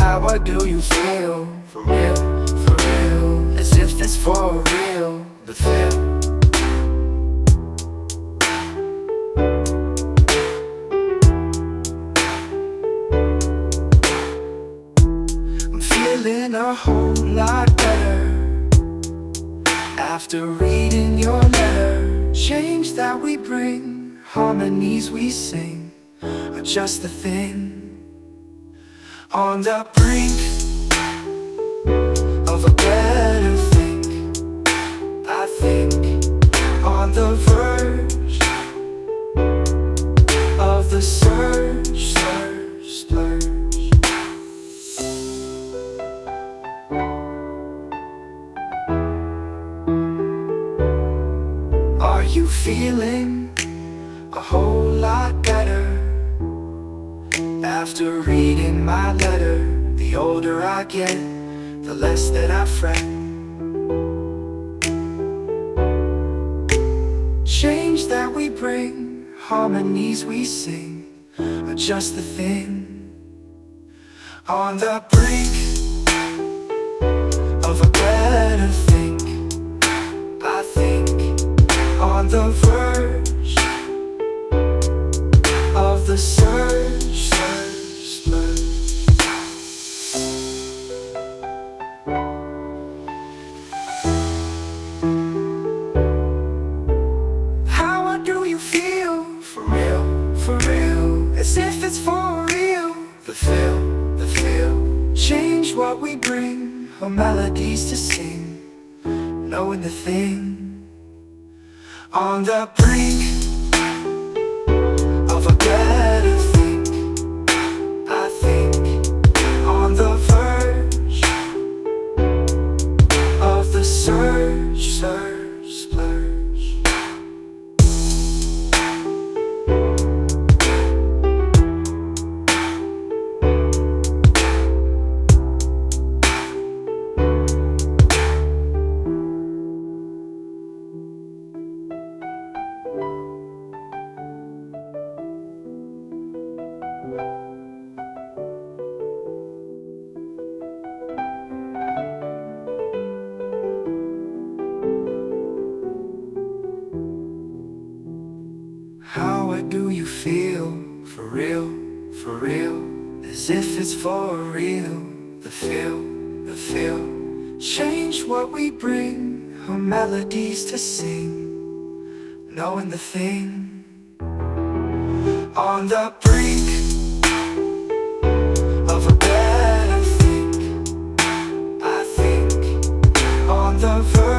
How do you feel? For real, for real. As if it's for real, the feel. I'm feeling a whole lot better after reading your letter. Change that we bring, harmonies we sing, are just the thing. On the brink of a better thing, I think. On the verge of the surge, surge, splurge. Are you feeling a whole lot better after reading my letter? The older I get, the less that I fret. Change that we bring, harmonies we sing, are just the thing. On the brink of a better thing, I think. On the verge of the surge, surge, splurge. How do you feel? For real, for real. As if it's for real. The feel, the feel. Change what we bring, our melodies to sing, knowing the thing. On the brink of a better thing, I think. On the verge of the surge, surge, splurge. How do you feel? For real, for real. As if it's for real. The feel, the feel. Change what we bring, our melodies to sing, knowing the thing. On the brink of a better thing, I think. On the verge